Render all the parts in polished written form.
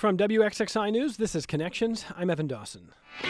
From WXXI News, this is Connections. I'm Evan Dawson.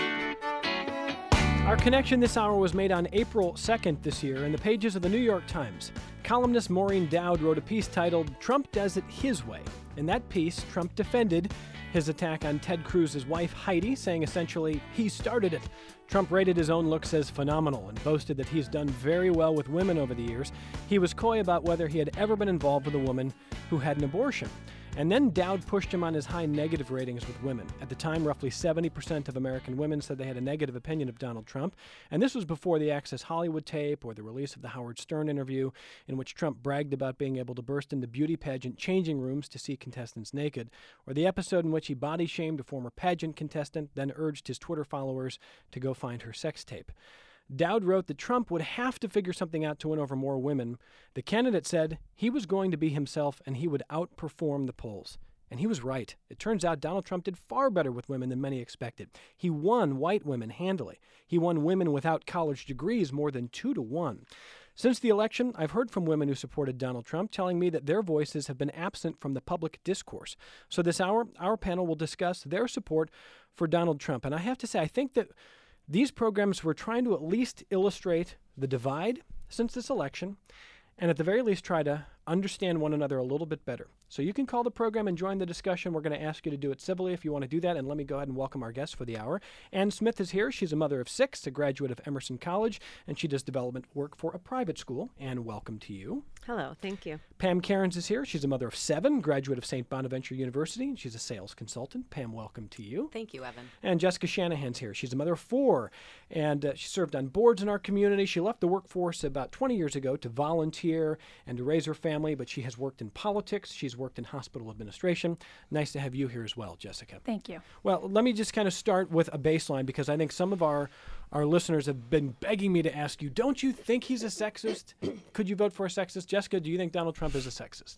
Our connection this hour was made on April 2nd this year in the pages of the New York Times. Columnist Maureen Dowd wrote a piece titled, "Trump Does It His Way." In that piece, Trump defended his attack on Ted Cruz's wife, Heidi, saying essentially, he started it. Trump rated his own looks as phenomenal and boasted that he's done very well with women over the years. He was coy about whether he had ever been involved with a woman who had an abortion. And then Dowd pushed him on his high negative ratings with women. At the time, roughly 70% of American women said they had a negative opinion of Donald Trump. And this was before the Access Hollywood tape or the release of the Howard Stern interview in which Trump bragged about being able to burst into beauty pageant changing rooms to see contestants naked, or the episode in which he body shamed a former pageant contestant, then urged his Twitter followers to go find her sex tape. Dowd wrote that Trump would have to figure something out to win over more women. The candidate said he was going to be himself and he would outperform the polls. And he was right. It turns out Donald Trump did far better with women than many expected. He won white women handily. He won women without college degrees more than 2-1. Since the election, I've heard from women who supported Donald Trump telling me that their voices have been absent from the public discourse. So this hour, our panel will discuss their support for Donald Trump. And I have to say, I think that these programs were trying to at least illustrate the divide since this election, and at the very least try to understand one another a little bit better. So you can call the program and join the discussion. We're going to ask you to do it civilly if you want to do that, and let me go ahead and welcome our guest for the hour. Ann Smith is here. She's a mother of 6, a graduate of Emerson College, and she does development work for a private school. Ann, welcome to you. Hello, thank you. Pam Cairns is here. She's a mother of 7, graduate of St. Bonaventure University, and she's a sales consultant. Pam, welcome to you. Thank you, Evan. And Jessica Shanahan's here. She's a mother of 4, and she served on boards in our community. She left the workforce about 20 years ago to volunteer and to raise her family, but she has worked in politics. She's worked in hospital administration. Nice to have you here as well, Jessica. Thank you. Well, let me just kind of start with a baseline, because I think some of our listeners have been begging me to ask you, don't you think he's a sexist? Could you vote for a sexist? Jessica, do you think Donald Trump is a sexist?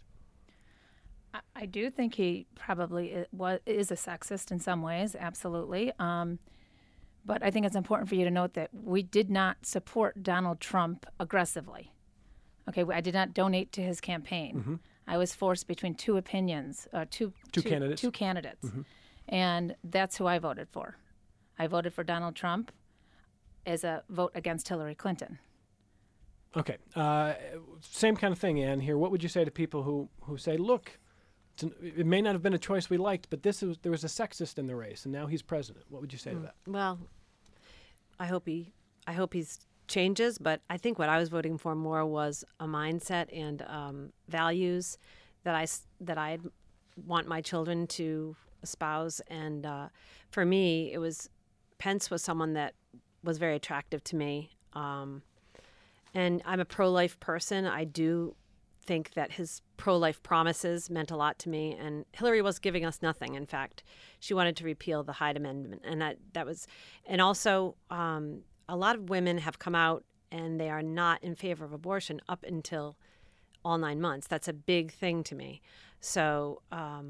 I do think he probably is a sexist in some ways, absolutely. But I think it's important for you to note that we did not support Donald Trump aggressively. Okay, I did not donate to his campaign. Mm-hmm. I was forced between two opinions, two candidates. Mm-hmm. And that's who I voted for. I voted for Donald Trump as a vote against Hillary Clinton. Okay. Same kind of thing, Ann, here. What would you say to people who say, look, it may not have been a choice we liked, but there was a sexist in the race, and now he's president? What would you say to that? Well, I hope he's changes, but I think what I was voting for more was a mindset and values that I want my children to espouse. And for me, Pence was someone that was very attractive to me. And I'm a pro-life person. I do think that his pro-life promises meant a lot to me. And Hillary was giving us nothing. In fact, she wanted to repeal the Hyde Amendment, and and also. A lot of women have come out and they are not in favor of abortion up until all 9 months. That's a big thing to me. So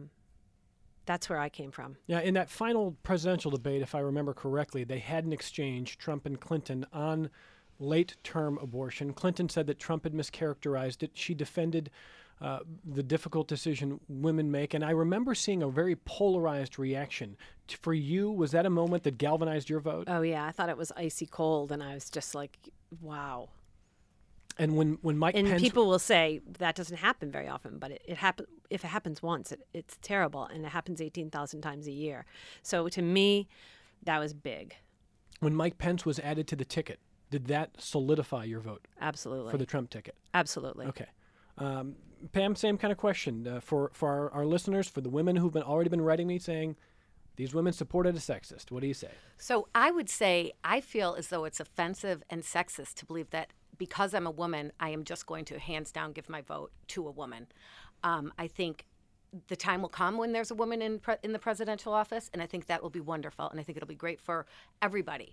that's where I came from. Yeah, in that final presidential debate, if I remember correctly, they had an exchange, Trump and Clinton, on late-term abortion. Clinton said that Trump had mischaracterized it. She defended the difficult decision women make. And I remember seeing a very polarized reaction. For you, was that a moment that galvanized your vote? Oh, yeah. I thought it was icy cold, and I was just like, wow. And when Mike Pence... And people will say that doesn't happen very often, but it happens. If it happens once, it's terrible, and it happens 18,000 times a year. So to me, that was big. When Mike Pence was added to the ticket, did that solidify your vote? Absolutely. For the Trump ticket? Absolutely. Okay. Pam, same kind of question for our listeners, for the women who've already been writing me saying, these women supported a sexist. What do you say? So I would say I feel as though it's offensive and sexist to believe that because I'm a woman, I am just going to hands down give my vote to a woman. I think the time will come when there's a woman in the presidential office, and I think that will be wonderful, and I think it'll be great for everybody.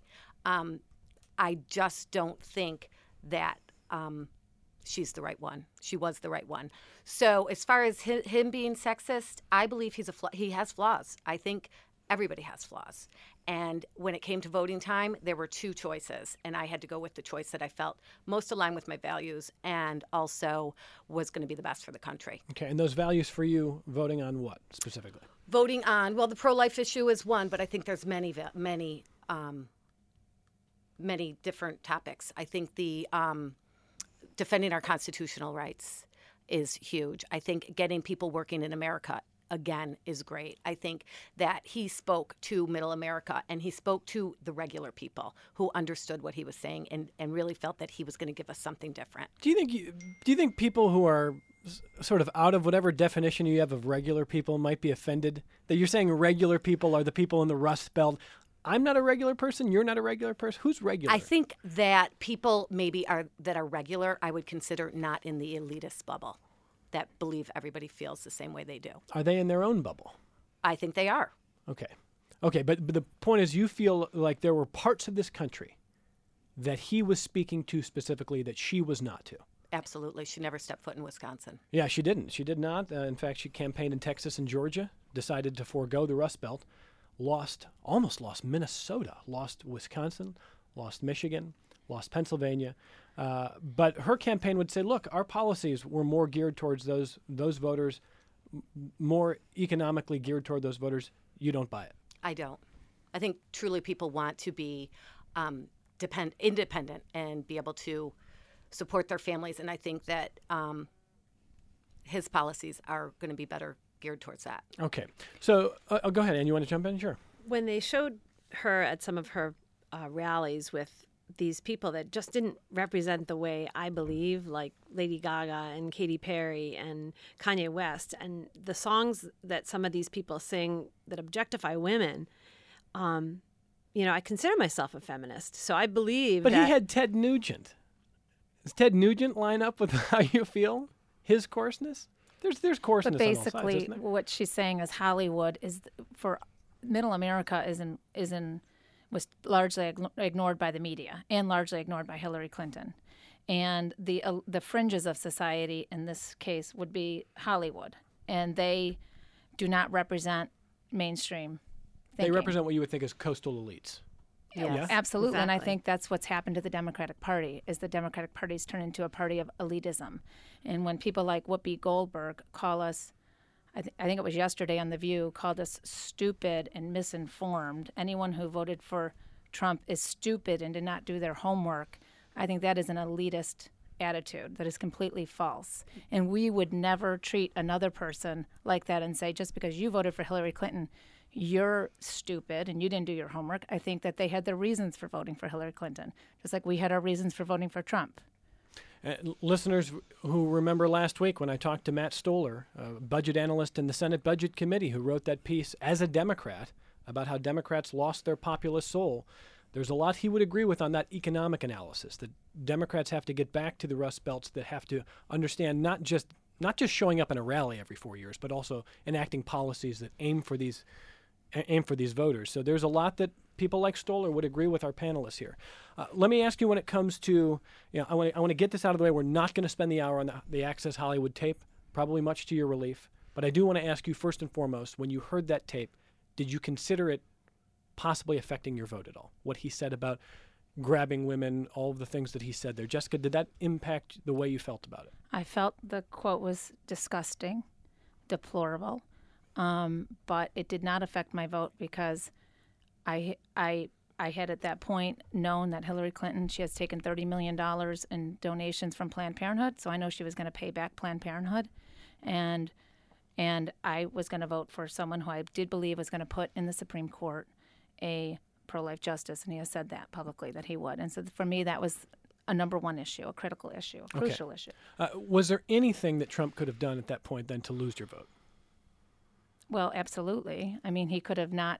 I just don't think that she's the right one. She was the right one. So as far as him being sexist, I believe he has flaws. I think everybody has flaws. And when it came to voting time, there were 2 choices, and I had to go with the choice that I felt most aligned with my values and also was going to be the best for the country. Okay, and those values for you, voting on what specifically? voting on, well, the pro-life issue is one, but I think there's many different topics. I think the defending our constitutional rights is huge. I think getting people working in America again is great. I think that he spoke to middle America and he spoke to the regular people who understood what he was saying and really felt that he was going to give us something different. Do you think people who are sort of out of whatever definition you have of regular people might be offended that you're saying regular people are the people in the Rust Belt? I'm not a regular person. You're not a regular person. Who's regular? I think that people maybe that are regular, I would consider not in the elitist bubble that believe everybody feels the same way they do. Are they in their own bubble? I think they are. Okay, but the point is you feel like there were parts of this country that he was speaking to specifically that she was not to. Absolutely. She never stepped foot in Wisconsin. Yeah, she didn't. She did not. In fact, she campaigned in Texas and Georgia, decided to forego the Rust Belt, almost lost Minnesota, lost Wisconsin, lost Michigan, lost Pennsylvania. But her campaign would say, look, our policies were more geared towards those voters, more economically geared toward those voters. You don't buy it. I don't. I think truly people want to be independent and be able to support their families. And I think that his policies are going to be better geared towards that. Okay. So go ahead, Ann. You want to jump in? Sure. When they showed her at some of her rallies with these people that just didn't represent the way I believe, like Lady Gaga and Katy Perry and Kanye West, and the songs that some of these people sing that objectify women, I consider myself a feminist. So I believe But that... he had Ted Nugent. Does Ted Nugent line up with how you feel? His coarseness? There's coarseness But on all sides, basically, isn't there? what she's saying is Hollywood is for middle America was largely ignored by the media and largely ignored by Hillary Clinton, and the fringes of society in this case would be Hollywood, and they do not represent mainstream thinking. They represent what you would think as coastal elites. Yes, Absolutely, and I exactly. think that's what's happened to the Democratic Party, is the Democratic Party's turned into a party of elitism. And when people like Whoopi Goldberg call us, I think it was yesterday on The View, called us stupid and misinformed, anyone who voted for Trump is stupid and did not do their homework, I think that is an elitist attitude that is completely false. And we would never treat another person like that and say, just because you voted for Hillary Clinton, you're stupid and you didn't do your homework. I think that they had their reasons for voting for Hillary Clinton, just like we had our reasons for voting for Trump. Listeners who remember last week when I talked to Matt Stoller, a budget analyst in the Senate Budget Committee, who wrote that piece as a Democrat about how Democrats lost their populist soul, there's a lot he would agree with on that economic analysis, that Democrats have to get back to the Rust Belts, that have to understand not just showing up in a rally every 4 years, but also enacting policies that aim for these voters. So there's a lot that people like Stoller would agree with our panelists here. Let me ask you, when it comes to, I want to get this out of the way. We're not going to spend the hour on the Access Hollywood tape, probably much to your relief. But I do want to ask you first and foremost, when you heard that tape, did you consider it possibly affecting your vote at all? What he said about grabbing women, all of the things that he said there. Jessica, did that impact the way you felt about it? I felt the quote was disgusting, deplorable, but it did not affect my vote because I had at that point known that Hillary Clinton, she has taken $30 million in donations from Planned Parenthood, so I know she was going to pay back Planned Parenthood, and I was going to vote for someone who I did believe was going to put in the Supreme Court a pro-life justice, and he has said that publicly that he would. And so for me, that was a number one issue, a critical issue, a crucial issue. Was there anything that Trump could have done at that point then to lose your vote? Well, absolutely. I mean, he could have not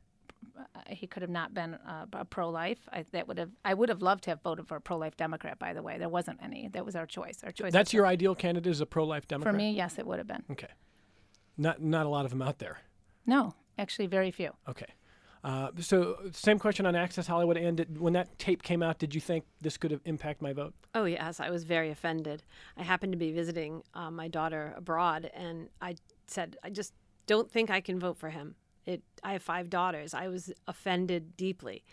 been a pro-life. I would have loved to have voted for a pro-life Democrat, by the way. There wasn't any. That was our choice. That's your ideal candidate, is a pro-life Democrat? For me, yes, it would have been. Okay. Not a lot of them out there. No, actually very few. Okay. So same question on Access Hollywood. And when that tape came out, did you think this could have impacted my vote? Oh, yes. I was very offended. I happened to be visiting my daughter abroad, and I said, I just don't think I can vote for him. I have 5 daughters. I was offended deeply.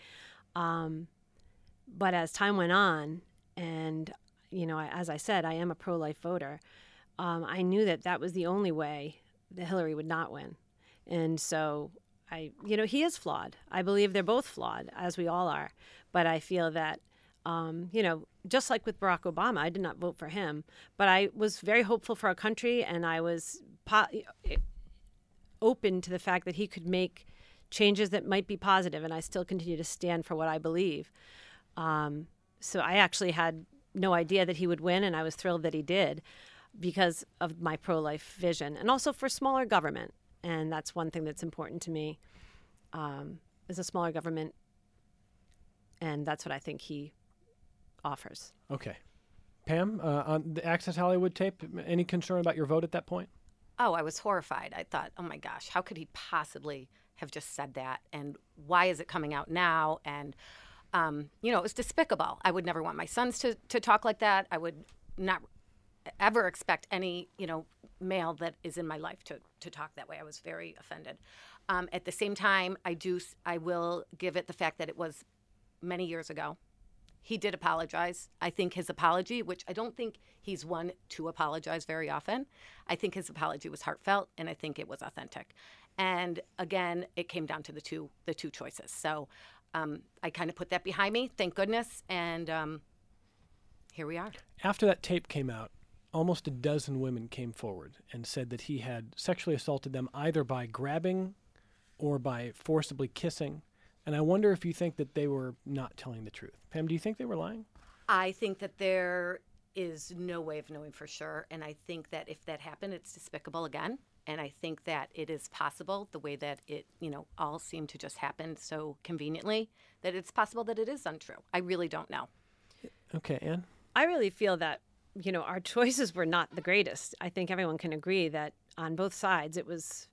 But as time went on, and, as I said, I am a pro-life voter, I knew that was the only way that Hillary would not win. And so he is flawed. I believe they're both flawed, as we all are. But I feel that, just like with Barack Obama, I did not vote for him, but I was very hopeful for our country, and I was open to the fact that he could make changes that might be positive, and I still continue to stand for what I believe. So I actually had no idea that he would win, and I was thrilled that he did because of my pro-life vision, and also for smaller government. And that's one thing that's important to me, is a smaller government, and that's what I think he offers. Okay. Pam, on the Access Hollywood tape, any concern about your vote at that point? Oh, I was horrified. I thought, oh my gosh, how could he possibly have just said that? And why is it coming out now? And, it was despicable. I would never want my sons to talk like that. I would not ever expect any, male that is in my life to talk that way. I was very offended. At the same time, I will give it the fact that it was many years ago. He did apologize. I think his apology, which I don't think he's one to apologize very often, I think his apology was heartfelt, and I think it was authentic. And again, it came down to the two choices. So I kind of put that behind me, thank goodness, and here we are. After that tape came out, almost a dozen women came forward and said that he had sexually assaulted them either by grabbing or by forcibly kissing. And I wonder if you think that they were not telling the truth. Pam, do you think they were lying? I think that there is no way of knowing for sure. And I think that if that happened, it's despicable again. And I think that it is possible, the way that it, all seemed to just happen so conveniently, that it's possible that it is untrue. I really don't know. Okay, Ann? I really feel that, our choices were not the greatest. I think everyone can agree that on both sides it was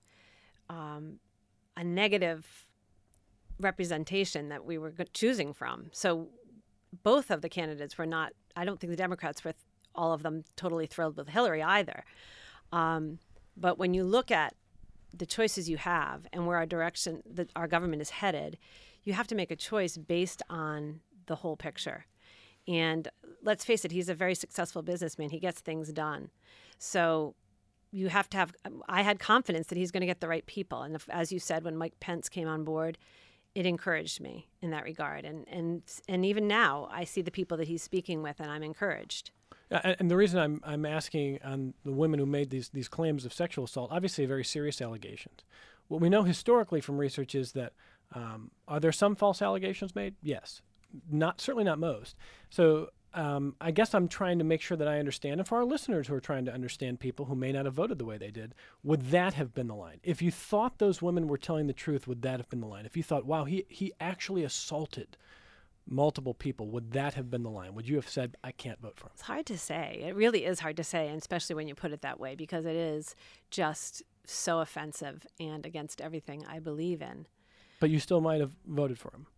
a negative representation that we were choosing from. So both of the candidates were not, I don't think the Democrats were all of them totally thrilled with Hillary either. But when you look at the choices you have and where our direction, that our government is headed, you have to make a choice based on the whole picture. And let's face it, he's a very successful businessman. He gets things done. So you have to have, I had confidence that he's going to get the right people. And as you said, when Mike Pence came on board, it encouraged me in that regard. And even now, I see the people that he's speaking with, and I'm encouraged. And the reason I'm asking on the women who made these claims of sexual assault, obviously very serious allegations. What we know historically from research is that are there some false allegations made? Yes. Certainly not most. So I guess I'm trying to make sure that I understand, and for our listeners who are trying to understand people who may not have voted the way they did, would that have been the line? If you thought those women were telling the truth, would that have been the line? If you thought, wow, he actually assaulted multiple people, would that have been the line? Would you have said, I can't vote for him? It's hard to say. It really is hard to say, and especially when you put it that way, because it is just so offensive and against everything I believe in. But you still might have voted for him.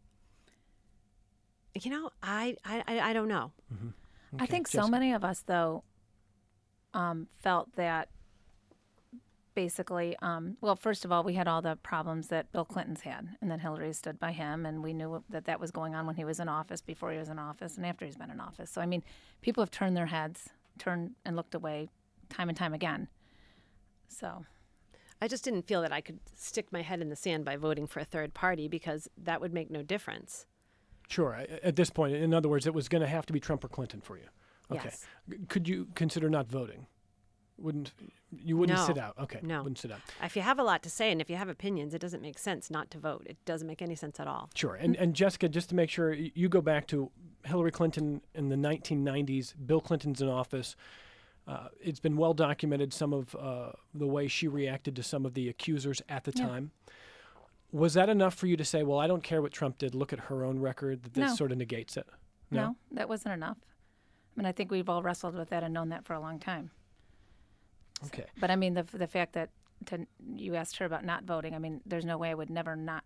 I don't know. Mm-hmm. I think so many of us, though, felt that basically, well, first of all, we had all the problems that Bill Clinton's had, and that Hillary stood by him, and we knew that was going on when he was in office, before he was in office, and after he's been in office. So, I mean, people have turned their heads, turned and looked away time and time again. So I just didn't feel that I could stick my head in the sand by voting for a third party, because that would make no difference. Sure. At this point, in other words, it was going to have to be Trump or Clinton for you. Okay. Yes. Could you consider not voting? You wouldn't No. sit out? Okay. No. Wouldn't sit out. If you have a lot to say and if you have opinions, it doesn't make sense not to vote. It doesn't make any sense at all. Sure. And Jessica, just to make sure, you go back to Hillary Clinton in the 1990s, Bill Clinton's in office. It's been well documented, some of the way she reacted to some of the accusers at the time. Was that enough for you to say, well, I don't care what Trump did, look at her own record, that this No. sort of negates it? no, that wasn't enough. I mean, I think we've all wrestled with that and known that for a long time. Okay. But I mean, the fact that you asked her about not voting, I mean, there's no way I would not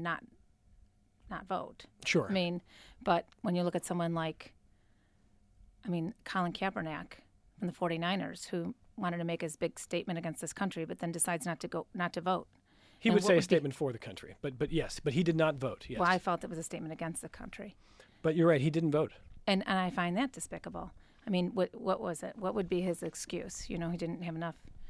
vote. Sure. I mean, but when you look at someone like, Colin Kaepernick from the 49ers, who wanted to make his big statement against this country, but then decides not to vote. He And would what say a would be- statement for the country, but yes, but he did not vote. Yes. Well, I felt it was a statement against the country. But you're right, he didn't vote. And I find that despicable. I mean, what was it? What would be his excuse? He didn't have enough.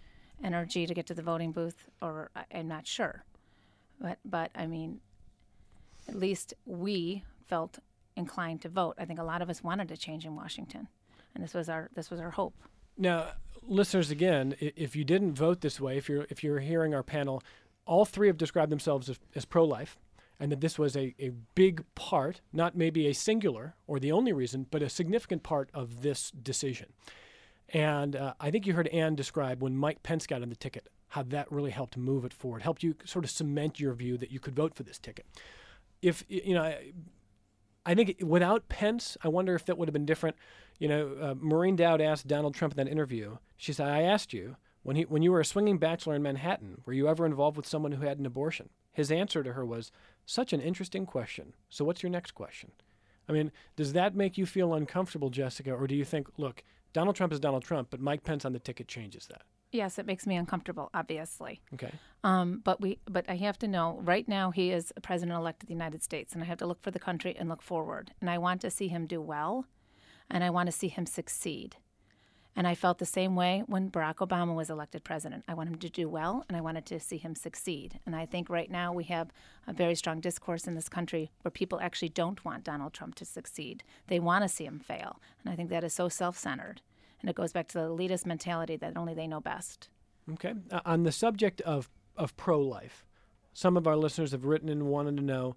energy to get to the voting booth, or I'm not sure. But I mean, at least we felt inclined to vote. I think a lot of us wanted a change in Washington, and this was our hope. Now, listeners, again, if you didn't vote this way, if you're hearing our panel, all three have described themselves as pro-life, and that this was a big part, not maybe a singular or the only reason, but a significant part of this decision. And I think you heard Ann describe when Mike Pence got on the ticket, how that really helped move it forward, helped you sort of cement your view that you could vote for this ticket. If, you know, I think without Pence, I wonder if that would have been different. You know, Maureen Dowd asked Donald Trump in that interview, she said, I asked you, when you were a swinging bachelor in Manhattan, were you ever involved with someone who had an abortion? His answer to her was, such an interesting question. So what's your next question? I mean, does that make you feel uncomfortable, Jessica, or do you think, look, Donald Trump is Donald Trump, but Mike Pence on the ticket changes that? Yes, it makes me uncomfortable, obviously. Okay. But I have to know, right now he is President-elect of the United States, and I have to look for the country and look forward. And I want to see him do well, and I want to see him succeed. And I felt the same way when Barack Obama was elected president. I want him to do well, and I wanted to see him succeed. And I think right now we have a very strong discourse in this country where people actually don't want Donald Trump to succeed. They want to see him fail. And I think that is so self-centered. And it goes back to the elitist mentality that only they know best. Okay. On the subject of pro-life, some of our listeners have written and wanted to know,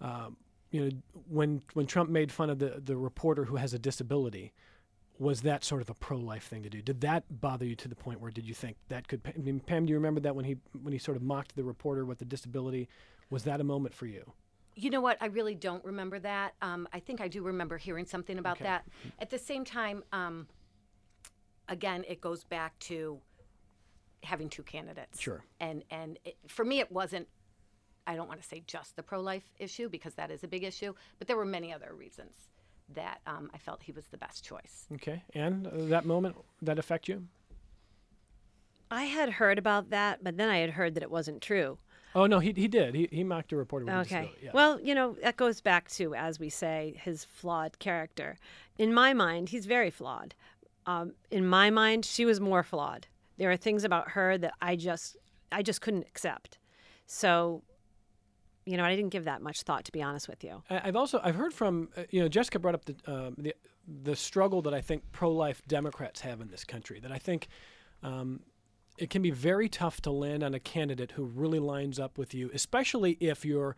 when Trump made fun of the reporter who has a disability, was that sort of a pro-life thing to do? Did that bother you to the point where did you think that could? I mean, Pam, do you remember that when he sort of mocked the reporter with the disability? Was that a moment for you? You know what? I really don't remember that. I think I do remember hearing something about that. At the same time, again, it goes back to having two candidates. Sure. And for me, it wasn't, I don't want to say just the pro-life issue, because that is a big issue, but there were many other reasons that I felt he was the best choice. Okay. And that moment, that affect you? I had heard about that, but then I had heard that it wasn't true. Oh, no, he did. He mocked a reporter with a Okay. disability. Yeah. Well, you know, that goes back to, as we say, his flawed character. In my mind, he's very flawed. In my mind, she was more flawed. There are things about her that I just couldn't accept. So, you know, I didn't give that much thought, to be honest with you. I've heard from, Jessica brought up the struggle that I think pro-life Democrats have in this country, that I think it can be very tough to land on a candidate who really lines up with you, especially if you're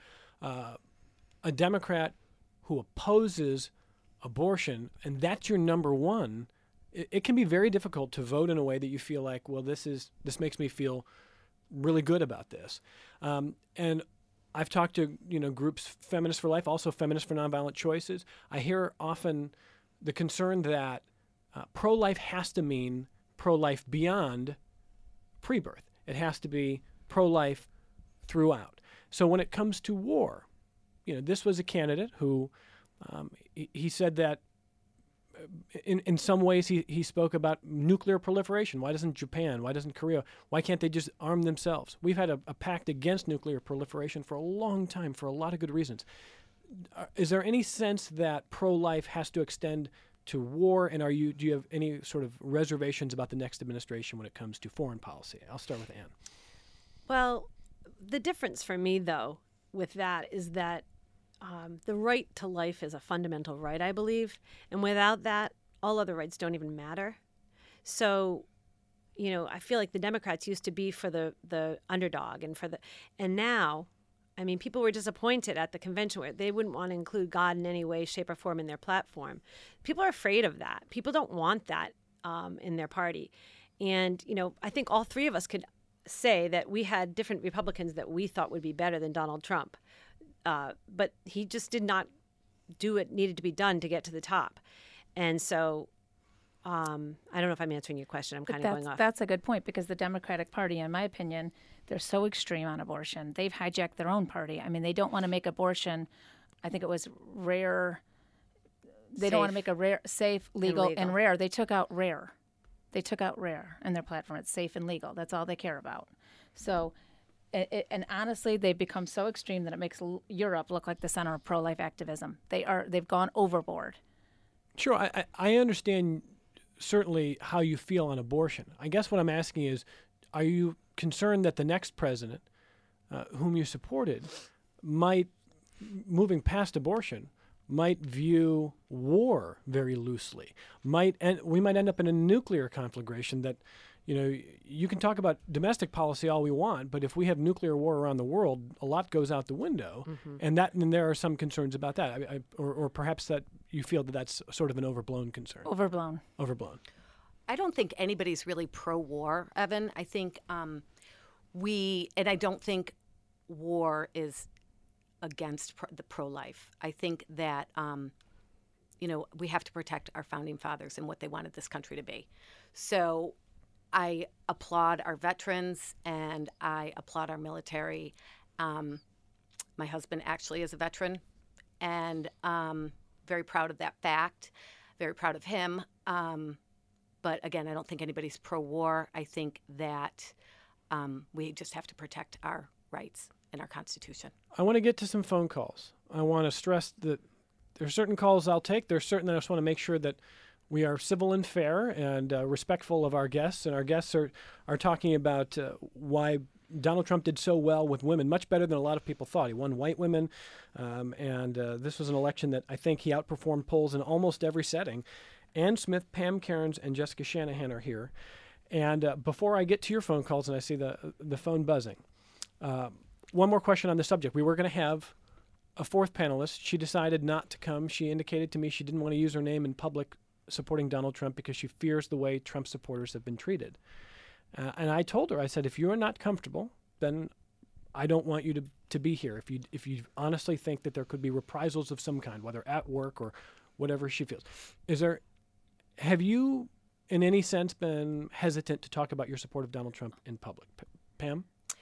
a Democrat who opposes abortion, and that's your number one. It can be very difficult to vote in a way that you feel like, well, this makes me feel really good about this. And I've talked to groups, Feminists for Life, also Feminists for Nonviolent Choices. I hear often the concern that pro-life has to mean pro-life beyond pre-birth. It has to be pro-life throughout. So when it comes to war, this was a candidate who he said that in some ways he spoke about nuclear proliferation. Why doesn't Japan? Why doesn't Korea? Why can't they just arm themselves? We've had a pact against nuclear proliferation for a long time for a lot of good reasons. Is there any sense that pro-life has to extend to war? And do you have any sort of reservations about the next administration when it comes to foreign policy? I'll start with Ann. Well, the difference for me, though, with that is that the right to life is a fundamental right, I believe. And without that, all other rights don't even matter. So, I feel like the Democrats used to be for the underdog and now, I mean, people were disappointed at the convention where they wouldn't want to include God in any way, shape, or form in their platform. People are afraid of that. People don't want that in their party. And, I think all three of us could say that we had different Republicans that we thought would be better than Donald Trump. But he just did not do what needed to be done to get to the top. And so I don't know if I'm answering your question. I'm kind of going off. That's a good point, because the Democratic Party, in my opinion, they're so extreme on abortion. They've hijacked their own party. I mean, they don't want to make abortion, I think it was rare. They don't want to make a rare, safe, legal, and rare. They took out rare. They took out rare in their platform. It's safe and legal. That's all they care about. So... And honestly, they've become so extreme that it makes Europe look like the center of pro-life activism. They've gone overboard. Sure, I understand certainly how you feel on abortion. I guess what I'm asking is, are you concerned that the next president, whom you supported, might, moving past abortion, might view war very loosely? We might end up in a nuclear conflagration that, you can talk about domestic policy all we want, but if we have nuclear war around the world, a lot goes out the window, and there are some concerns about that. Or perhaps that you feel that that's sort of an overblown concern. Overblown. I don't think anybody's really pro-war, Evan. I think and I don't think war is against the pro-life. I think that, we have to protect our founding fathers and what they wanted this country to be. So I applaud our veterans and I applaud our military. My husband actually is a veteran, and very proud of that fact, very proud of him. But again, I don't think anybody's pro-war. I think that we just have to protect our rights and our Constitution. I want to get to some phone calls. I want to stress that there are certain calls I'll take. There's certain that I just want to make sure that we are civil and fair and respectful of our guests. And our guests are talking about why Donald Trump did so well with women, much better than a lot of people thought. He won white women, and this was an election that I think he outperformed polls in almost every setting. Ann Smith, Pam Cairns, and Jessica Shanahan are here. And before I get to your phone calls and I see the phone buzzing, one more question on the subject. We were going to have a fourth panelist. She decided not to come. She indicated to me she didn't want to use her name in public supporting Donald Trump because she fears the way Trump supporters have been treated. And I told her, I said, if you are not comfortable, then I don't want you to be here. If you honestly think that there could be reprisals of some kind, whether at work or whatever she feels. Have you, in any sense, been hesitant to talk about your support of Donald Trump in public? Pam?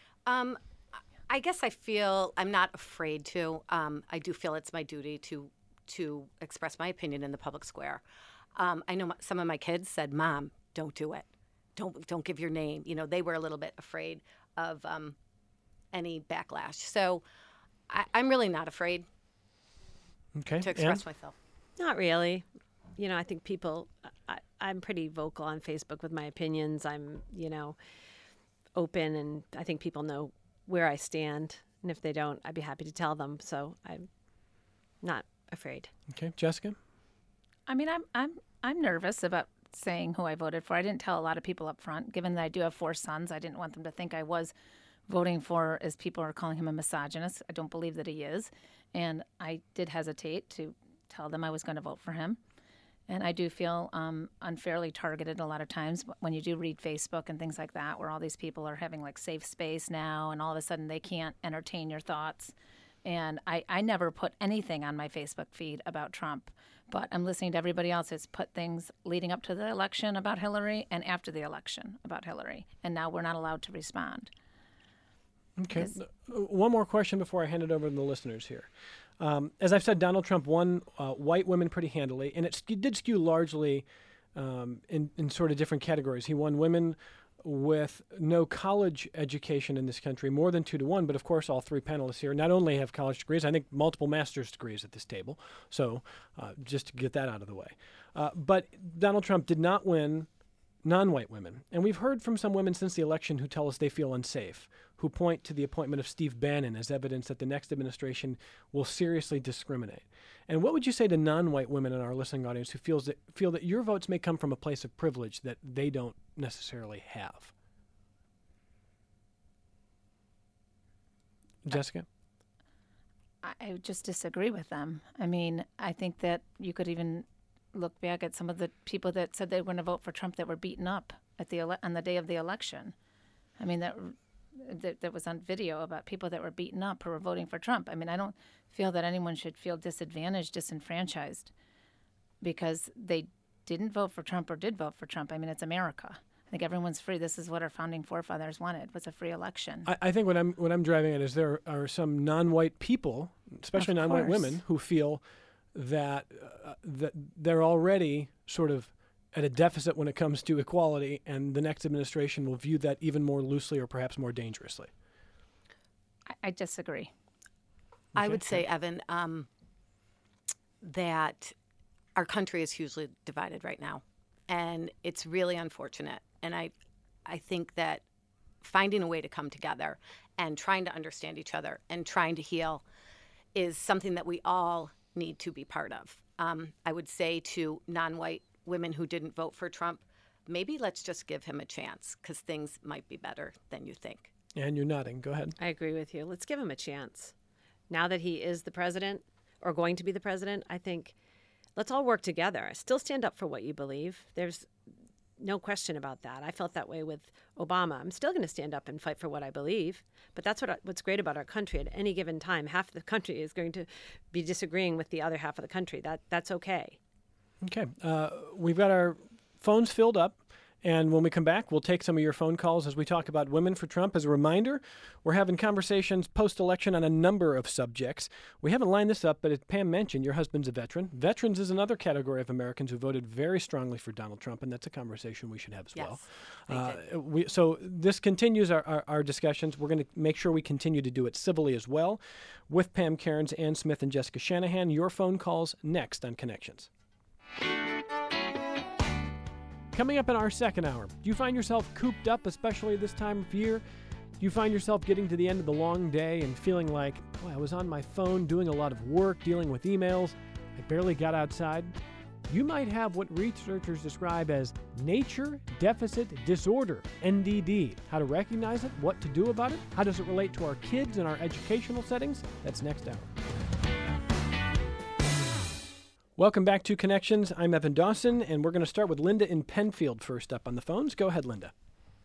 I guess I feel I'm not afraid to. I do feel it's my duty to express my opinion in the public square. I know some of my kids said, "Mom, don't do it. Don't give your name." They were a little bit afraid of any backlash. So I'm really not afraid to express myself. Not really. I think I'm pretty vocal on Facebook with my opinions. I'm, open, and I think people know where I stand. And if they don't, I'd be happy to tell them. So I'm not afraid. Okay. Jessica? I mean, I'm nervous about saying who I voted for. I didn't tell a lot of people up front. Given that I do have 4 sons, I didn't want them to think I was voting for, as people are calling him, a misogynist. I don't believe that he is. And I did hesitate to tell them I was going to vote for him. And I do feel unfairly targeted a lot of times when you do read Facebook and things like that, where all these people are having like safe space now, and all of a sudden they can't entertain your thoughts. And I never put anything on my Facebook feed about Trump, but I'm listening to everybody else that's put things leading up to the election about Hillary and after the election about Hillary. And now we're not allowed to respond. Okay. One more question before I hand it over to the listeners here. As I've said, Donald Trump won white women pretty handily, and it did skew largely in sort of different categories. He won women with no college education in this country, more than 2-1, but of course all 3 panelists here not only have college degrees, I think multiple master's degrees at this table, so just to get that out of the way. But Donald Trump did not win non-white women. And we've heard from some women since the election who tell us they feel unsafe, who point to the appointment of Steve Bannon as evidence that the next administration will seriously discriminate. And what would you say to non-white women in our listening audience who feel that your votes may come from a place of privilege that they don't necessarily have? Jessica? I would just disagree with them. I mean, I think that you could even look back at some of the people that said they were going to vote for Trump that were beaten up at on the day of the election. I mean, that was on video about people that were beaten up who were voting for Trump. I mean, I don't feel that anyone should feel disadvantaged, disenfranchised because they didn't vote for Trump or did vote for Trump. I mean, it's America. I think everyone's free. This is what our founding forefathers wanted, was a free election. I think what I'm driving at is there are some non-white people, especially non-white women, who feel that they're already sort of at a deficit when it comes to equality, and the next administration will view that even more loosely or perhaps more dangerously. I disagree. I would say, Evan, that our country is hugely divided right now, and it's really unfortunate. And I think that finding a way to come together and trying to understand each other and trying to heal is something that we all need to be part of. I would say to non-white women who didn't vote for Trump, maybe let's just give him a chance because things might be better than you think. And you're nodding. Go ahead. I agree with you. Let's give him a chance. Now that he is the president or going to be the president, I think let's all work together. Still stand up for what you believe. There's no question about that. I felt that way with Obama. I'm still going to stand up and fight for what I believe. But that's what's great about our country. At any given time, half the country is going to be disagreeing with the other half of the country. That's okay. Okay. We've got our phones filled up. And when we come back, we'll take some of your phone calls as we talk about Women for Trump. As a reminder, we're having conversations post-election on a number of subjects. We haven't lined this up, but as Pam mentioned, your husband's a veteran. Veterans is another category of Americans who voted very strongly for Donald Trump, and that's a conversation we should have as well. So this continues our discussions. We're going to make sure we continue to do it civilly as well with Pam Cairns, Ann Smith, and Jessica Shanahan. Your phone calls next on Connections. Coming up in our second hour, do you find yourself cooped up, especially this time of year? Do you find yourself getting to the end of the long day and feeling like, boy, I was on my phone doing a lot of work, dealing with emails, I barely got outside? You might have what researchers describe as nature deficit disorder, NDD. How to recognize it, what to do about it, how does it relate to our kids in our educational settings? That's next hour. Welcome back to Connections. I'm Evan Dawson, and we're going to start with Linda in Penfield first up on the phones. Go ahead, Linda.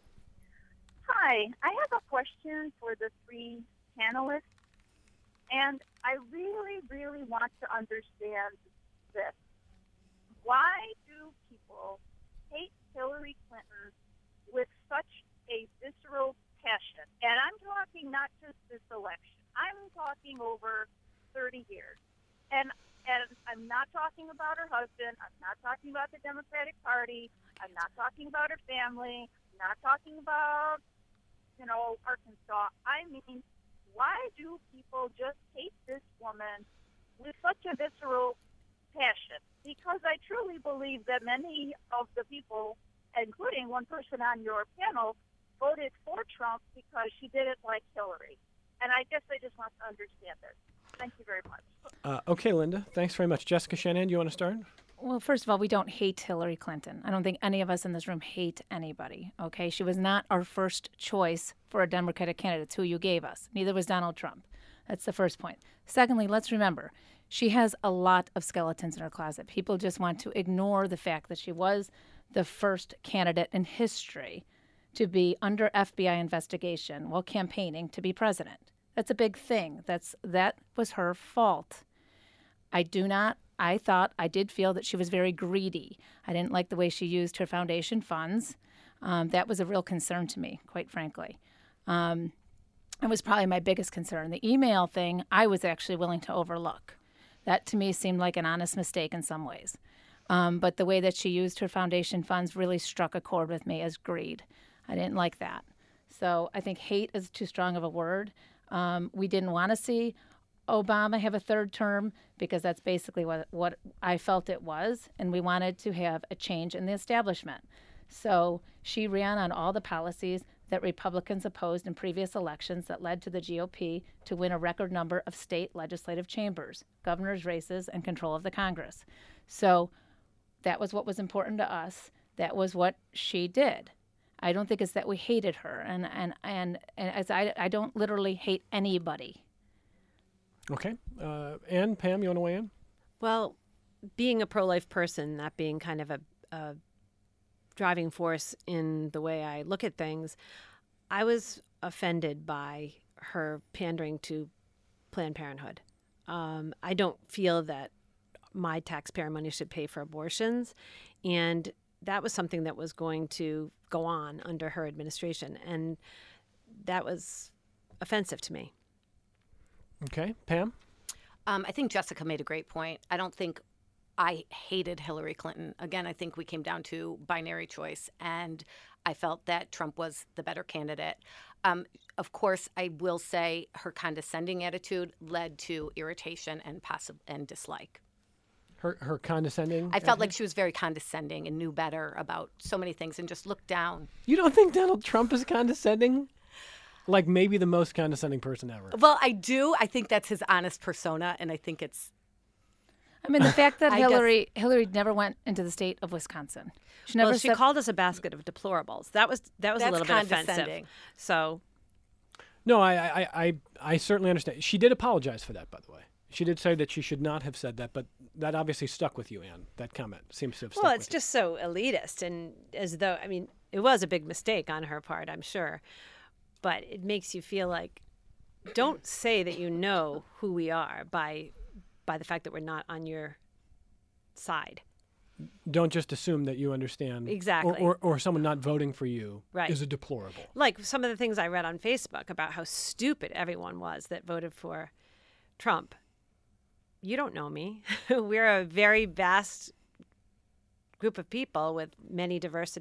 Hi. I have a question for the three panelists, and I really, really want to understand this. Why do people hate Hillary Clinton with such a visceral passion? And I'm talking not just this election. I'm talking over 30 years. And I'm not talking about her husband. I'm not talking about the Democratic Party. I'm not talking about her family. I'm not talking about, Arkansas. I mean, why do people just hate this woman with such a visceral passion? Because I truly believe that many of the people, including one person on your panel, voted for Trump because she didn't like Hillary. And I guess I just want to understand this. Thank you very much. Okay, Linda. Thanks very much. Jessica Shanahan, do you want to start? Well, first of all, we don't hate Hillary Clinton. I don't think any of us in this room hate anybody, okay? She was not our first choice for a Democratic candidate, who you gave us. Neither was Donald Trump. That's the first point. Secondly, let's remember, she has a lot of skeletons in her closet. People just want to ignore the fact that she was the first candidate in history to be under FBI investigation while campaigning to be president. That's a big thing. That was her fault. I did feel that she was very greedy. I didn't like the way she used her foundation funds. That was a real concern to me, quite frankly. It was probably my biggest concern. The email thing, I was actually willing to overlook. That to me seemed like an honest mistake in some ways. But the way that she used her foundation funds really struck a chord with me as greed. I didn't like that. So I think hate is too strong of a word. We didn't want to see Obama have a third term because that's basically what I felt it was, and we wanted to have a change in the establishment. So she ran on all the policies that Republicans opposed in previous elections that led to the GOP to win a record number of state legislative chambers, governor's races, and control of the Congress. So that was what was important to us. That was what she did. I don't think it's that we hated her, and as I don't literally hate anybody. Okay. Ann, Pam, you want to weigh in? Well, being a pro-life person, that being kind of a driving force in the way I look at things, I was offended by her pandering to Planned Parenthood. I don't feel that my taxpayer money should pay for abortions, and that was something that was going to go on under her administration, and that was offensive to me. Okay. Pam? I think Jessica made a great point. I don't think I hated Hillary Clinton. Again, I think we came down to binary choice, and I felt that Trump was the better candidate. Of course, I will say her condescending attitude led to irritation and dislike. Her condescending? I felt like she was very condescending and knew better about so many things and just looked down. You don't think Donald Trump is condescending? Like maybe the most condescending person ever. Well, I do. I think that's his honest persona, and I think it's... I mean, the fact that I Hillary never went into the state of Wisconsin. She never Well, she said, called us a basket of deplorables. That was a That's little bit offensive. condescending. So No, I certainly understand. She did apologize for that, by the way. She did say that she should not have said that, but that obviously stuck with you, Ann. That comment seems to have stuck well, with it's you. just so elitist, and as though it was a big mistake on her part, I'm sure, but it makes you feel like don't say that you know who we are by the fact that we're not on your side. Don't just assume that you understand. Exactly. Or someone not voting for you Right. is a deplorable. Like some of the things I read on Facebook about how stupid everyone was that voted for Trump. You don't know me. We're a very vast group of people with many diverse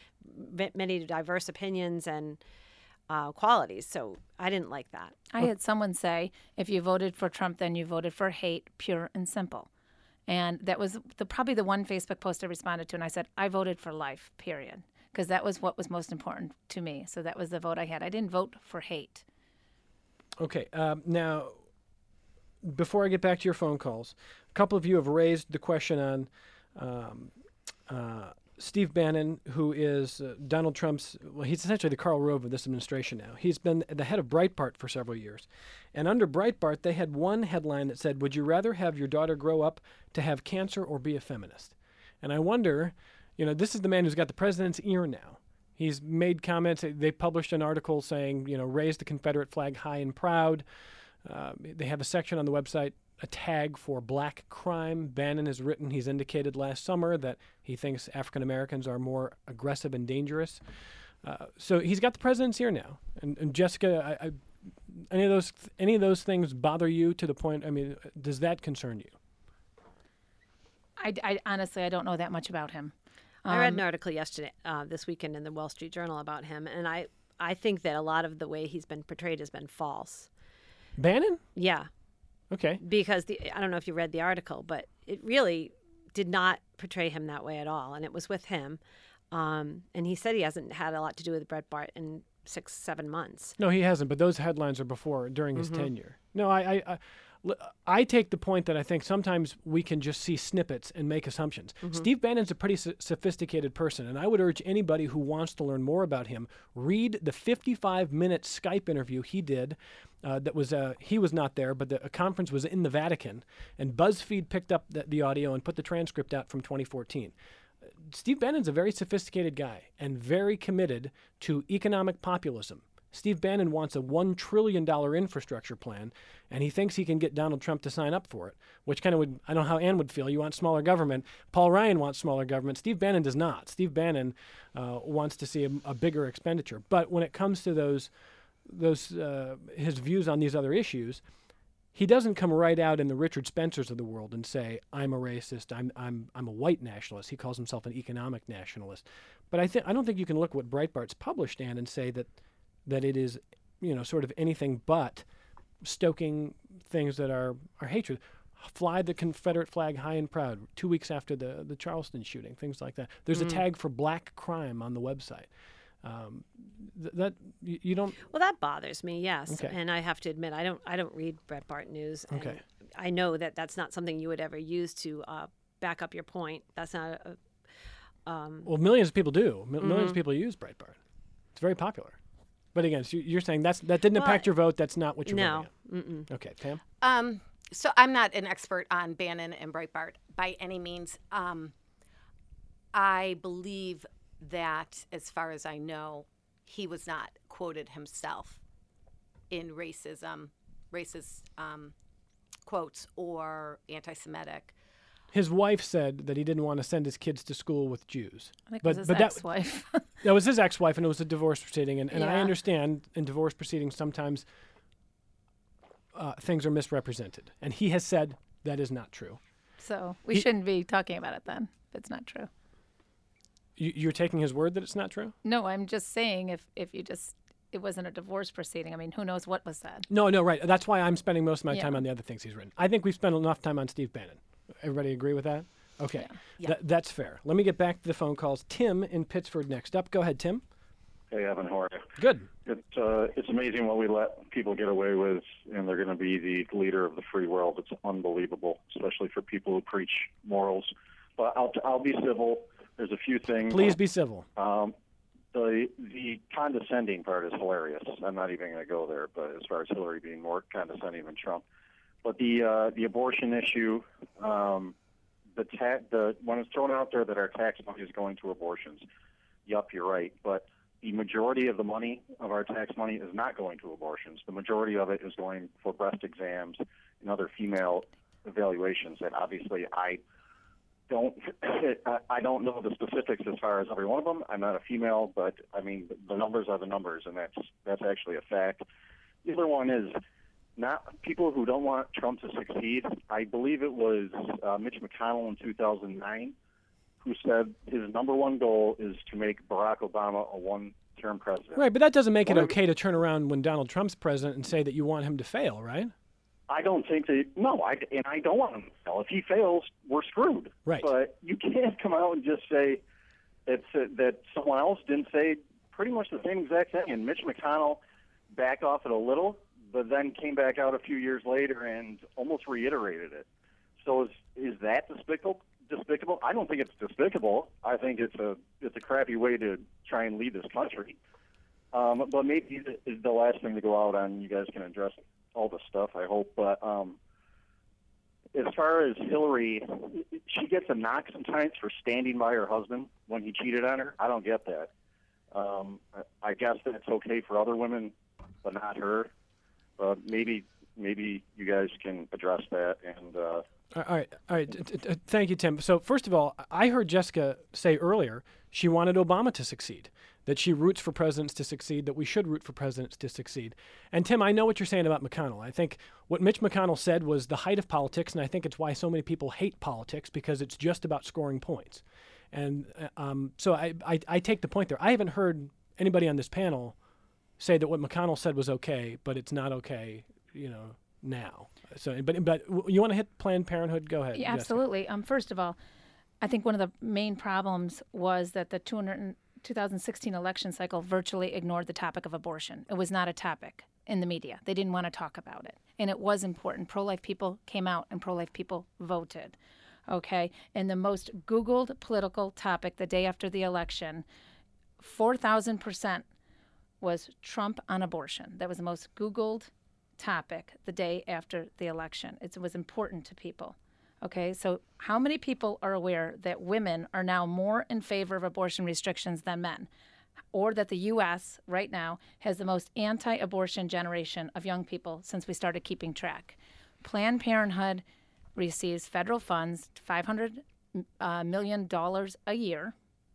opinions and qualities. So I didn't like that. I had someone say, if you voted for Trump, then you voted for hate, pure and simple. And that was probably the one Facebook post I responded to. And I said, I voted for life, period. Because that was what was most important to me. So that was the vote I had. I didn't vote for hate. Okay. Now, before I get back to your phone calls, a couple of you have raised the question on Steve Bannon, who is Donald Trump's, well, he's essentially the Karl Rove of this administration now. He's been the head of Breitbart for several years. And under Breitbart, they had one headline that said, would you rather have your daughter grow up to have cancer or be a feminist? And I wonder, this is the man who's got the president's ear now. He's made comments. They published an article saying, raise the Confederate flag high and proud. They have a section on the website, a tag for black crime. Bannon has written, he's indicated last summer that he thinks African Americans are more aggressive and dangerous. So he's got the president's ear now. And Jessica, any of those things bother you to the point? I mean, does that concern you? I honestly, I don't know that much about him. I read an article this weekend in the Wall Street Journal about him, and I think that a lot of the way he's been portrayed has been false. Bannon? Yeah. Okay. Because I don't know if you read the article, but it really did not portray him that way at all. And it was with him. And he said he hasn't had a lot to do with Breitbart in 6-7 months. No, he hasn't. But those headlines are during his tenure. No, I take the point that I think sometimes we can just see snippets and make assumptions. Steve Bannon's a pretty sophisticated person, and I would urge anybody who wants to learn more about him, read the 55-minute Skype interview he did. He was not there, but a conference was in the Vatican, and BuzzFeed picked up the audio and put the transcript out from 2014. Steve Bannon's a very sophisticated guy and very committed to economic populism. Steve Bannon wants a $1 trillion infrastructure plan, and he thinks he can get Donald Trump to sign up for it, which kind of I don't know how Ann would feel. You want smaller government. Paul Ryan wants smaller government. Steve Bannon does not. Steve Bannon wants to see a bigger expenditure. But when it comes to his views on these other issues, he doesn't come right out in the Richard Spencers of the world and say, I'm a racist, I'm a white nationalist. He calls himself an economic nationalist. But I don't think you can look at what Breitbart's published, Ann, and say that it is, sort of anything but stoking things that are hatred. Fly the Confederate flag high and proud 2 weeks after the Charleston shooting, things like that. There's a tag for black crime on the website. That you don't. Well, that bothers me, yes. Okay. And I have to admit, I don't read Breitbart News. And Okay. I know that that's not something you would ever use to back up your point. That's not Well, millions of people do. Millions of people use Breitbart. It's very popular. But again, so you're saying that didn't impact your vote. That's not what you're voting on. Mm-mm. Okay, Pam? So I'm not an expert on Bannon and Breitbart by any means. I believe that, as far as I know, he was not quoted himself in racist quotes or anti-Semitic. His wife said that he didn't want to send his kids to school with Jews. I think it was his ex-wife. That was his ex-wife, and it was a divorce proceeding. And I Yeah. understand in divorce proceedings sometimes things are misrepresented. And he has said that is not true. So we shouldn't be talking about it then, if it's not true. You're taking his word that it's not true? No, I'm just saying if it wasn't a divorce proceeding. I mean, who knows what was said. No, right. That's why I'm spending most of my Yeah. time on the other things he's written. I think we've spent enough time on Steve Bannon. Everybody agree with that? Okay, Yeah. That's fair. Let me get back to the phone calls. Tim in Pittsford next up. Go ahead, Tim. Hey, Evan, how are you? Good. It's amazing what we let people get away with, and they're going to be the leader of the free world. It's unbelievable, especially for people who preach morals. But I'll be civil. There's a few things. Please be civil. The condescending part is hilarious. I'm not even going to go there. But as far as Hillary being more condescending than Trump, but the abortion issue, when it's thrown out there that our tax money is going to abortions, yup, you're right. But the majority of the money of our tax money is not going to abortions. The majority of it is going for breast exams and other female evaluations. And obviously, I don't know the specifics as far as every one of them. I'm not a female, but I mean the numbers are the numbers, and that's actually a fact. The other one is not people who don't want Trump to succeed. I believe it was Mitch McConnell in 2009 who said his number one goal is to make Barack Obama a one-term president. Right, but that doesn't make it okay to turn around when Donald Trump's president and say that you want him to fail, right? I don't think that. No, I don't want him to fail. If he fails, we're screwed. Right. But you can't come out and just say that someone else didn't say pretty much the same exact thing. And Mitch McConnell backed off it a little, but then came back out a few years later and almost reiterated it. So is that despicable? I don't think it's despicable. I think it's a crappy way to try and lead this country. But maybe it's the last thing to go out on. You guys can address all the stuff, I hope. But as far as Hillary, she gets a knock sometimes for standing by her husband when he cheated on her. I don't get that. I guess that's okay for other women, but not her. Maybe you guys can address that. And All right. Thank you, Tim. So first of all, I heard Jessica say earlier she wanted Obama to succeed, that she roots for presidents to succeed, that we should root for presidents to succeed. And Tim, I know what you're saying about McConnell. I think what Mitch McConnell said was the height of politics, and I think it's why so many people hate politics, because it's just about scoring points. And so I take the point there. I haven't heard anybody on this panel say that what McConnell said was okay, but it's not okay, now. So, but you want to hit Planned Parenthood? Go ahead. Yeah, absolutely. First of all, I think one of the main problems was that the 2016 election cycle virtually ignored the topic of abortion. It was not a topic in the media. They didn't want to talk about it. And it was important. Pro-life people came out and pro-life people voted. Okay? And the most Googled political topic the day after the election, 4,000% was Trump on abortion. That was the most Googled topic the day after the election. It was important to people. Okay, so how many people are aware that women are now more in favor of abortion restrictions than men? Or that the U.S. right now has the most anti-abortion generation of young people since we started keeping track? Planned Parenthood receives federal funds, $500 million a year.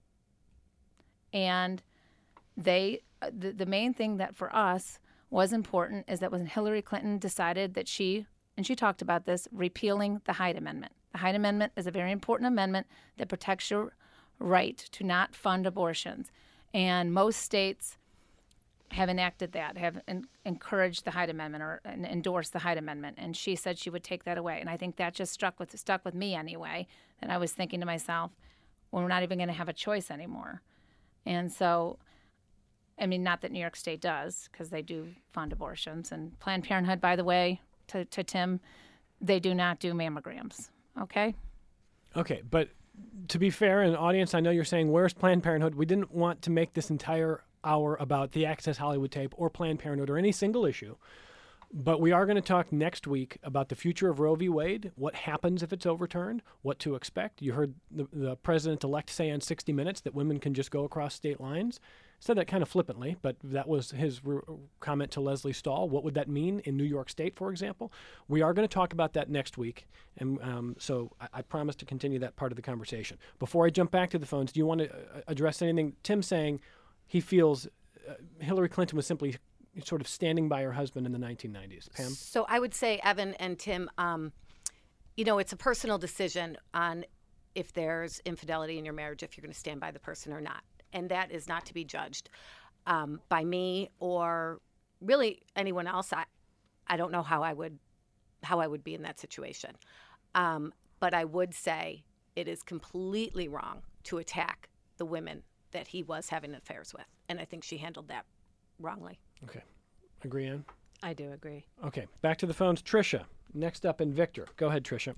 And the main thing that for us was important is that when Hillary Clinton decided that she talked about this, repealing the Hyde Amendment. The Hyde Amendment is a very important amendment that protects your right to not fund abortions. And most states have enacted that, have encouraged the Hyde Amendment or endorsed the Hyde Amendment. And she said she would take that away. And I think that just stuck with me anyway. And I was thinking to myself, well, we're not even going to have a choice anymore. And so, I mean, not that New York State does, because they do fund abortions. And Planned Parenthood, by the way, to Tim, they do not do mammograms, okay? Okay, but to be fair, and audience, I know you're saying, where's Planned Parenthood? We didn't want to make this entire hour about the Access Hollywood tape or Planned Parenthood or any single issue. But we are going to talk next week about the future of Roe v. Wade, what happens if it's overturned, what to expect. You heard the president-elect say on 60 Minutes that women can just go across state lines. Said that kind of flippantly, but that was his comment to Leslie Stahl. What would that mean in New York State, for example? We are going to talk about that next week, and so I promise to continue that part of the conversation. Before I jump back to the phones, do you want to address anything? Tim saying he feels Hillary Clinton was simply sort of standing by her husband in the 1990s. Pam? So I would say, Evan and Tim, it's a personal decision on if there's infidelity in your marriage, if you're going to stand by the person or not. And that is not to be judged by me or really anyone else. I don't know how I would be in that situation. But But I would say it is completely wrong to attack the women that he was having affairs with. And I think she handled that wrongly. Okay. Agree, Ann? I do agree. Okay. Back to the phones. Tricia, next up, and Victor. Go ahead, Tricia.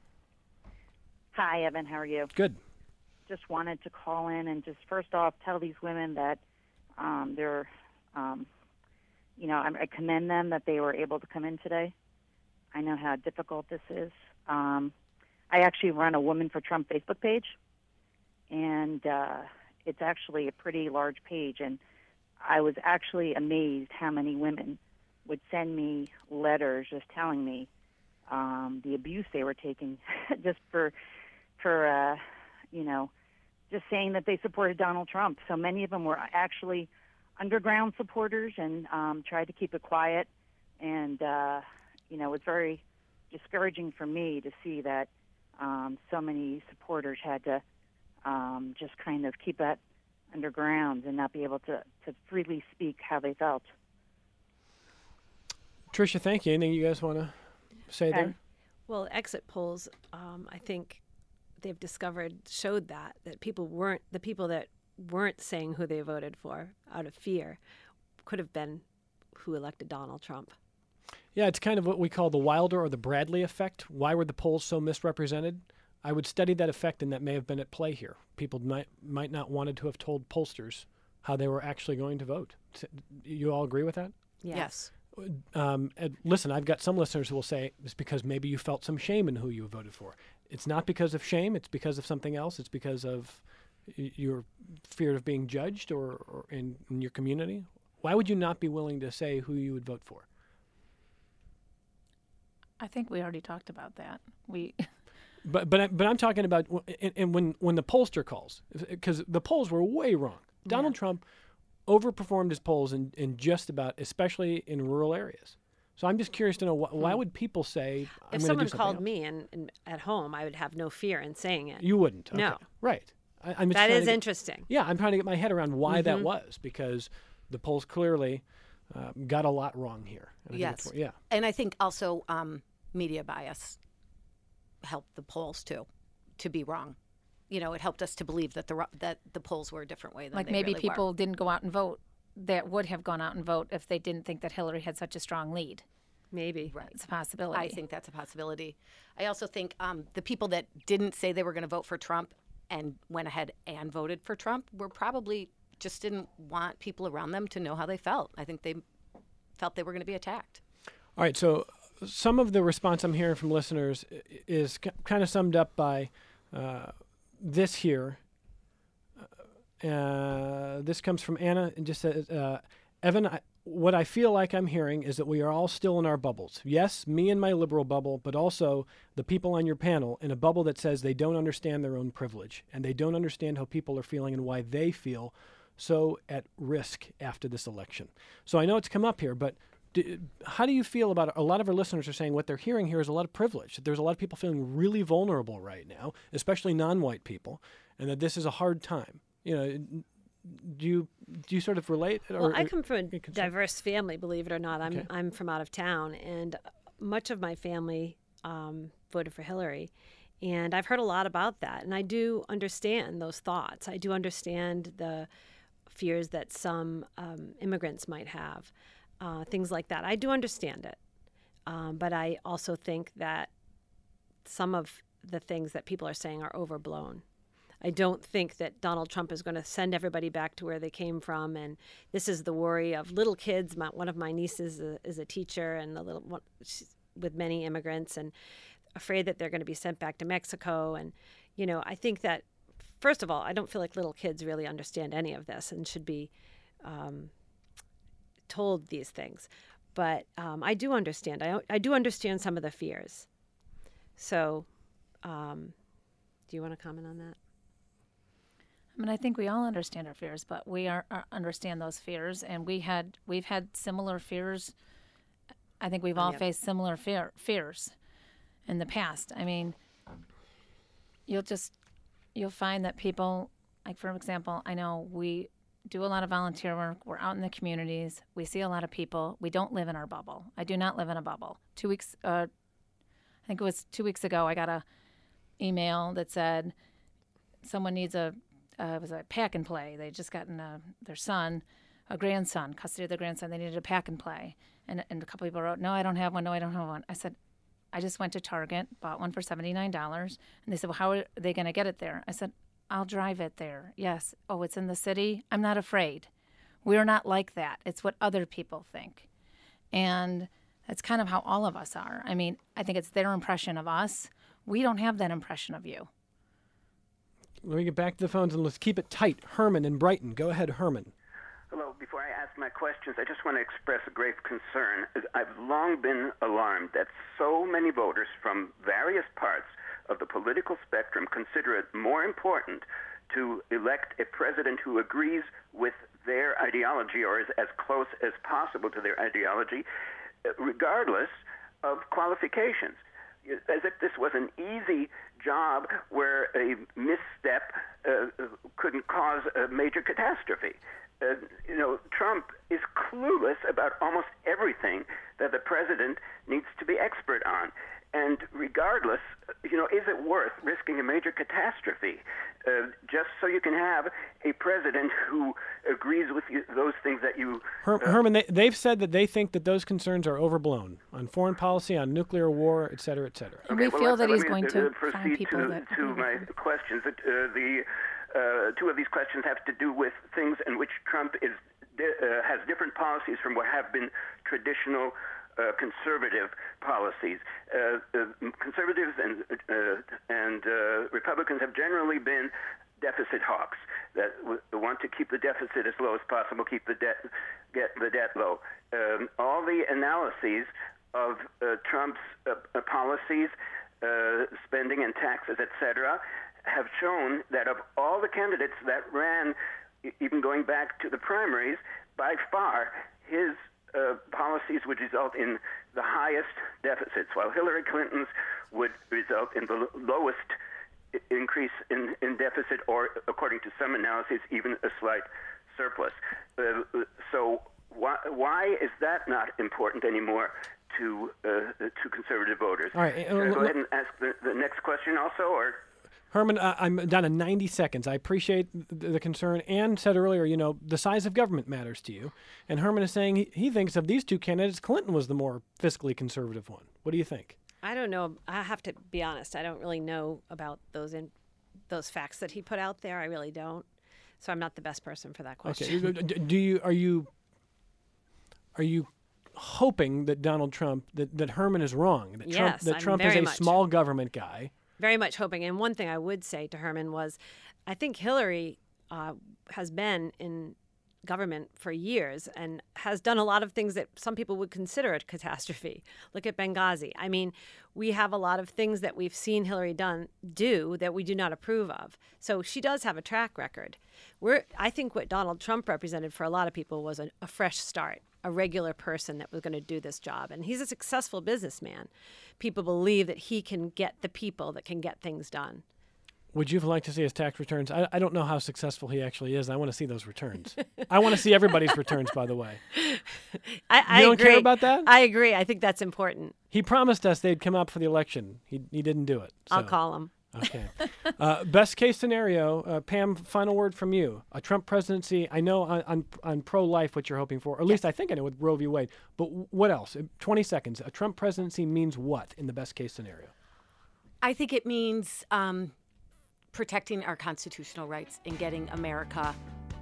Hi, Evan. How are you? Good. Just wanted to call in and just first off tell these women that they're, I commend them that they were able to come in today. I know how difficult this is. I actually run a Women for Trump Facebook page, and it's actually a pretty large page, and I was actually amazed how many women would send me letters just telling me the abuse they were taking just for just saying that they supported Donald Trump. So many of them were actually underground supporters and tried to keep it quiet. And, it's very discouraging for me to see that so many supporters had to just kind of keep that underground and not be able to freely speak how they felt. Tricia, thank you. Anything you guys want to say there? Well, exit polls, I think they've discovered showed that the people that weren't saying who they voted for out of fear could have been who elected Donald Trump. Yeah, it's kind of what we call the Wilder or the Bradley effect. Why were the polls so misrepresented? I would study that effect, and that may have been at play here. People might not wanted to have told pollsters how they were actually going to vote. You all agree with that? Yes. And listen, I've got some listeners who will say it's because maybe you felt some shame in who you voted for. It's not because of shame. It's because of something else. It's because of your fear of being judged or in your community. Why would you not be willing to say who you would vote for? I think we already talked about that. But I'm talking about and when the pollster calls, because the polls were way wrong. Donald Trump overperformed his polls in just about, especially in rural areas. So I'm just curious to know why would people say, if someone called me and at home, I would have no fear in saying it. You wouldn't? Okay. No. Right. I'm just that is to interesting. Yeah, I'm trying to get my head around why that was, because the polls clearly got a lot wrong here. Yes. Yeah. And I think also media bias helped the polls to be wrong. It helped us to believe that the polls were a different way than like they maybe really people were. didn't go out and vote that would have gone out and vote if they didn't think that Hillary had such a strong lead. Maybe. Right. It's a possibility. I think that's a possibility. I also think the people that didn't say they were going to vote for Trump and went ahead and voted for Trump were probably just didn't want people around them to know how they felt. I think they felt they were going to be attacked. All right, so some of the response I'm hearing from listeners is kind of summed up by this here. This comes from Anna and just says, Evan, what I feel like I'm hearing is that we are all still in our bubbles. Yes, me and my liberal bubble, but also the people on your panel in a bubble that says they don't understand their own privilege and they don't understand how people are feeling and why they feel so at risk after this election. So I know it's come up here, but how do you feel about it? A lot of our listeners are saying what they're hearing here is a lot of privilege. There's a lot of people feeling really vulnerable right now, especially non-white people, and that this is a hard time. Do you sort of relate? Well, I come from a diverse family, believe it or not. I'm from out of town, and much of my family voted for Hillary. And I've heard a lot about that, and I do understand those thoughts. I do understand the fears that some immigrants might have. Things like that. I do understand it. But I also think that some of the things that people are saying are overblown. I don't think that Donald Trump is going to send everybody back to where they came from. And this is the worry of little kids. One of my nieces is a teacher and she's with many immigrants and afraid that they're going to be sent back to Mexico. And, I think that, first of all, I don't feel like little kids really understand any of this and should be told these things, but I do understand. I do understand some of the fears. So, do you want to comment on that? I mean, I think we all understand our fears, but we understand those fears, and we've had similar fears. I think we've all faced similar fears in the past. I mean, you'll find that people, like for example, I know we do a lot of volunteer work. We're out in the communities. We see a lot of people. We don't live in our bubble. I do not live in a bubble. I think it was 2 weeks ago, I got a email that said someone needs it was a pack and play. They just gotten their son, a grandson, custody of their grandson. They needed a pack and play. And a couple people wrote, no, I don't have one. No, I don't have one. I said, I just went to Target, bought one for $79. And they said, well, how are they going to get it there? I said, I'll drive it there. Yes. Oh, it's in the city? I'm not afraid. We're not like that. It's what other people think. And that's kind of how all of us are. I mean, I think it's their impression of us. We don't have that impression of you. Let me get back to the phones and let's keep it tight. Herman in Brighton. Go ahead, Herman. Hello. Before I ask my questions, I just want to express a grave concern. I've long been alarmed that so many voters from various parts of the political spectrum consider it more important to elect a president who agrees with their ideology or is as close as possible to their ideology, regardless of qualifications. As if this was an easy job where a misstep couldn't cause a major catastrophe. Trump is clueless about almost everything that the president needs to be expert on. And regardless, is it worth risking a major catastrophe just so you can have a president who agrees with those things that you... Herman, they've said that they think that those concerns are overblown on foreign policy, on nuclear war, et cetera, et cetera. And we feel that he's going to find people that... to my questions. Two of these questions have to do with things in which Trump has different policies from what have been traditional conservative policies. Conservatives and Republicans have generally been deficit hawks that want to keep the deficit as low as possible, get the debt low. All the analyses of Trump's policies, spending and taxes, etc., have shown that of all the candidates that ran, even going back to the primaries, by far his policies would result in the highest deficits, while Hillary Clinton's would result in the lowest increase in deficit, or, according to some analyses, even a slight surplus. So why is that not important anymore to conservative voters? All right. Should I go ahead and ask the next question also, or... Herman, I'm down to 90 seconds. I appreciate the concern. Ann said earlier, the size of government matters to you. And Herman is saying he thinks of these two candidates, Clinton was the more fiscally conservative one. What do you think? I don't know. I have to be honest. I don't really know about those facts that he put out there. I really don't. So I'm not the best person for that question. Okay. Are you hoping that Donald Trump, that Herman is wrong? That Trump is a small government guy? Very much hoping. And one thing I would say to Herman was, I think Hillary has been in government for years and has done a lot of things that some people would consider a catastrophe. Look at Benghazi. I mean, we have a lot of things that we've seen Hillary do that we do not approve of. So she does have a track record. I think what Donald Trump represented for a lot of people was a fresh start, a regular person that was going to do this job. And he's a successful businessman. People believe that he can get the people that can get things done. Would you have liked to see his tax returns? I don't know how successful he actually is. I want to see those returns. I want to see everybody's returns, by the way. I you don't agree. care about that? I agree. I think that's important. He promised us they'd come up for the election. He didn't do it. So. I'll call him. Okay. Best case scenario, Pam, final word from you. A Trump presidency, I know on pro-life what you're hoping for, or at least I think I know with Roe v. Wade, but what else? 20 seconds. A Trump presidency means what in the best case scenario? I think it means protecting our constitutional rights and getting America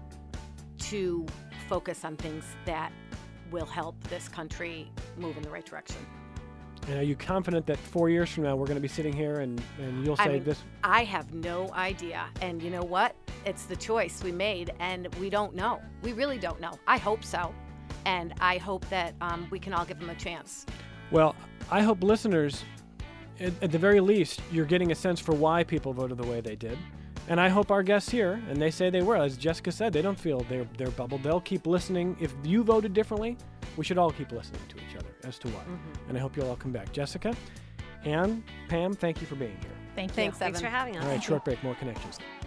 to focus on things that will help this country move in the right direction. And are you confident that 4 years from now we're going to be sitting here and you'll say this? I have no idea. And you know what? It's the choice we made, and we don't know. We really don't know. I hope so. And I hope that we can all give them a chance. Well, I hope listeners, at the very least, you're getting a sense for why people voted the way they did. And I hope our guests here, and they say they were, as Jessica said, they don't feel they're bubbled. They'll keep listening. If you voted differently, we should all keep listening to each other as to why. Mm-hmm. And I hope you'll all come back. Jessica, Ann, Pam, thank you for being here. Thank you. Thanks, Evan. Thanks for having us. All right, short break, more Connections.